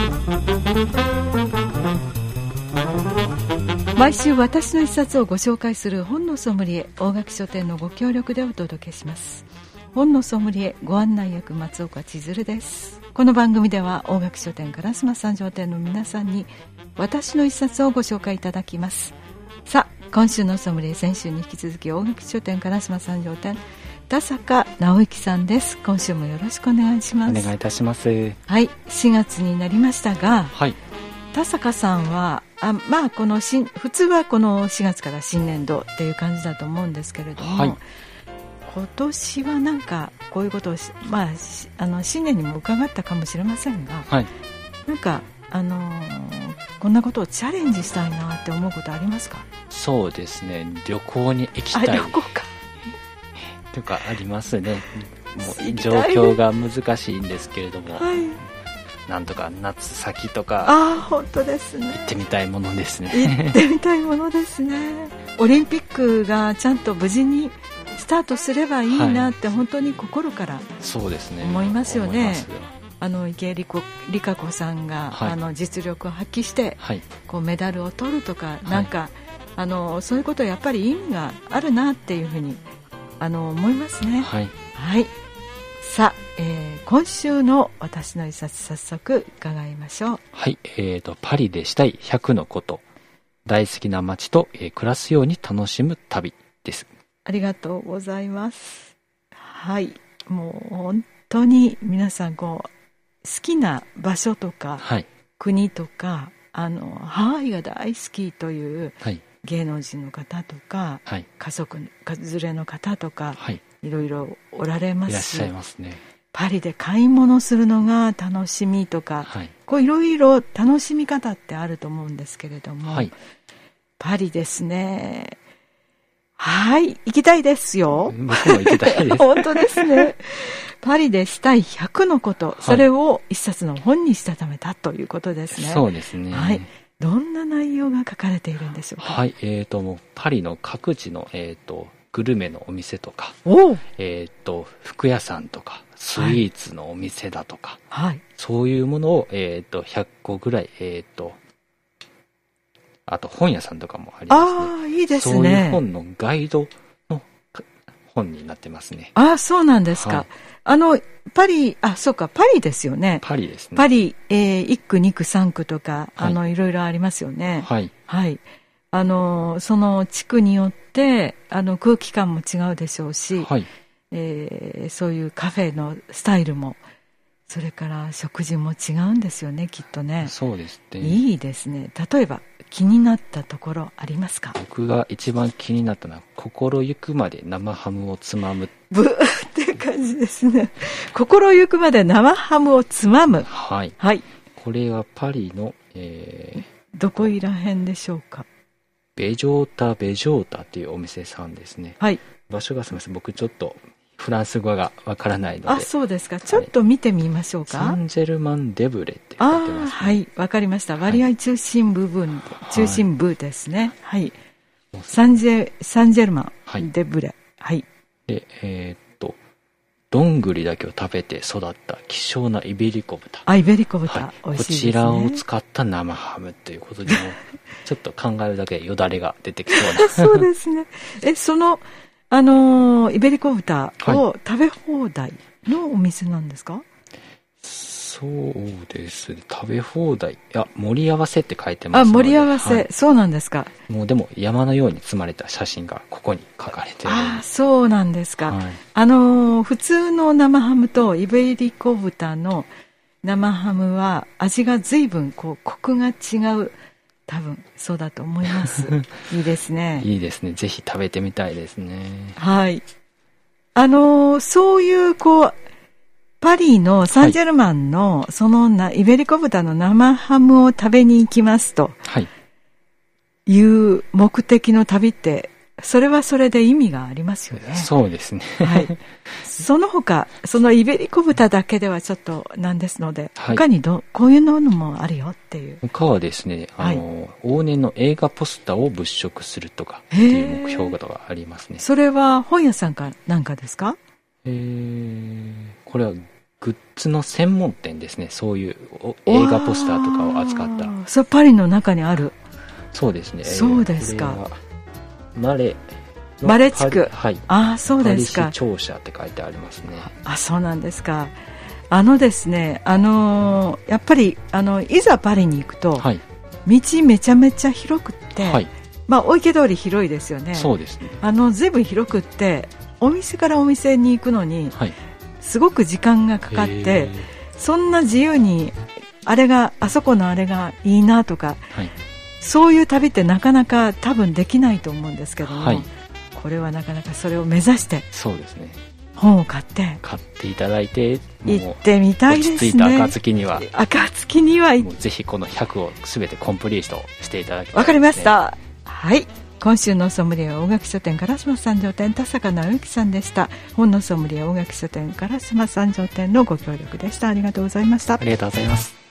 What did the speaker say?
毎週私の一冊をご紹介する本のソムリエ、大垣書店のご協力でお届けします。本のソムリエご案内役、松岡千鶴です。この番組では大垣書店烏丸三条店の皆さんに私の一冊をご紹介いただきます。さあ、今週のソムリエ、先週に引き続き大垣書店烏丸三条店田坂直之さんです。今週もよろしくお願いします。 お願いいたします。 はい、4月になりましたが、 はい、 田坂さんはこの普通はこの4月から新年度っていう感じだと思うんですけれども、はい、今年はなんかこういうことを、新年にも伺ったかもしれませんが、はい、なんかこんなことをチャレンジしたいなって思うことありますか？ そうですね、旅行に行きたい。 旅行かとかありますね。もう状況が難しいんですけれども、はい、なんとか夏先とか本当ですね、 行ってみたいものですね。 行ってみたいものですね。オリンピックがちゃんと無事にスタートすればいいなって本当に心から思いますよね。池江璃花子さんが、はい、実力を発揮して、はい、こうメダルを取るとか、なんか、そういうことはやっぱり意味があるなっていうふうに思いますね。はい、はい、さあ、今週の私の一冊、早速伺いましょう。 はい、パリでしたい100のこと、大好きな街と、暮らすように楽しむ旅です。 ありがとうございます。はい、もう本当に皆さん好きな場所とか、はい、国とかハワイが大好きという芸能人の方とか、はい、家族連れの方とか、はい、いろいろおられますし、 いらっしゃいますね。 パリで買い物するのが楽しみとか、はい、いろいろ楽しみ方ってあると思うんですけれども、はい、パリですね。はい、行きたいですよ。 僕も行きたいです。 本当ですね。パリでしたい100のこと、はい、それを一冊の本にしたためたということですね。 そうですね。 はい、どんな内容が書かれているんでしょうか？ はい、もうパリの各地のグルメのお店とか、服屋さんとかスイーツのお店だとか、はい、そういうものを100個ぐらいあと本屋さんとかもありますね。 いいですね。 そういう本のガイドの本になってますね。 そうなんですか。はい、パリ、そうか、パリですよね。 パリですね。 パリ、1区、2区、3区とか、はい、いろいろありますよね。はい。はい。その地区によって、空気感も違うでしょうし、はい、そういうカフェのスタイルも、それから食事も違うんですよね、きっとね。 そうですね。 いいですね。例えば、気になったところありますか？ 僕が一番気になったのは、心ゆくまで生ハムをつまむ。 ブーって感じですね。心ゆくまで生ハムをつまむ。 はい。 はい。 これはパリの、 どこいらへんでしょうか？ ベジョータっていうお店さんですね。はい。場所がすみません。僕ちょっとフランス語がわからないので。 そうですか。ちょっと見てみましょうか。 サンジェルマンデブレって書いてますね。 はい、わかりました。割合中心部ですね。はい。サンジェルマンデブレ。はい。 で、どんぐりだけを食べて育った希少なイベリコ豚。 イベリコ豚、はい、美味しいですね。 こちらを使った生ハムということでもちょっと考えるだけでよだれが出てきそうな。 そうですね。そのイベリコ豚を食べ放題のお店なんですか？はい、 そうですね。食べ放題。盛り合わせって書いてますので。 盛り合わせ、はい、そうなんですか。 もうでも山のように積まれた写真がここに書かれている。 そうなんですか。はい、普通の生ハムとイベリコ豚の生ハムは味が随分コクが違う。多分そうだと思います。いいですね。 いいですね。ぜひ食べてみたいですね。 はい。そういうパリのサンジェルマンの、はい、そのイベリコ豚の生ハムを食べに行きますと、はい、いう目的の旅って、それはそれで意味がありますよね。 そうですね。 はい。その他、そのイベリコ豚だけではちょっとなんですので、はい、他にこういうのもあるよっていう。 他はですね、往年の映画ポスターを物色するとかっていう目標がありますね。 それは本屋さんかなんかですか？ これはグッズの専門店ですね。そういう映画ポスターとかを扱った。 それパリの中にある。 そうですね。 そうですか。 マレ地区。 はい。 そうですか。 パリ市庁舎って書いてありますね。 そうなんですか。ですね、やっぱりいざパリに行くと、はい、道めちゃめちゃ広くって、はい、お池通り広いですよね。 そうですね。 随分広くってお店からお店に行くのに、はい、すごく時間がかかって、そんな自由にあそこのあれがいいなとか、はい、そういう旅ってなかなか多分できないと思うんですけども、はい、これはなかなかそれを目指して、 そうですね、 本を買っていただいて、 行ってみたいですね。 落ち着いた暁にはもうぜひこの100を全てコンプリートしていただきたいですね。 わかりました。はい、今週のソムリエは大垣書店烏丸三条店田坂直之さんでした。本のソムリエ大垣書店烏丸三条店のご協力でした。ありがとうございました。 ありがとうございます。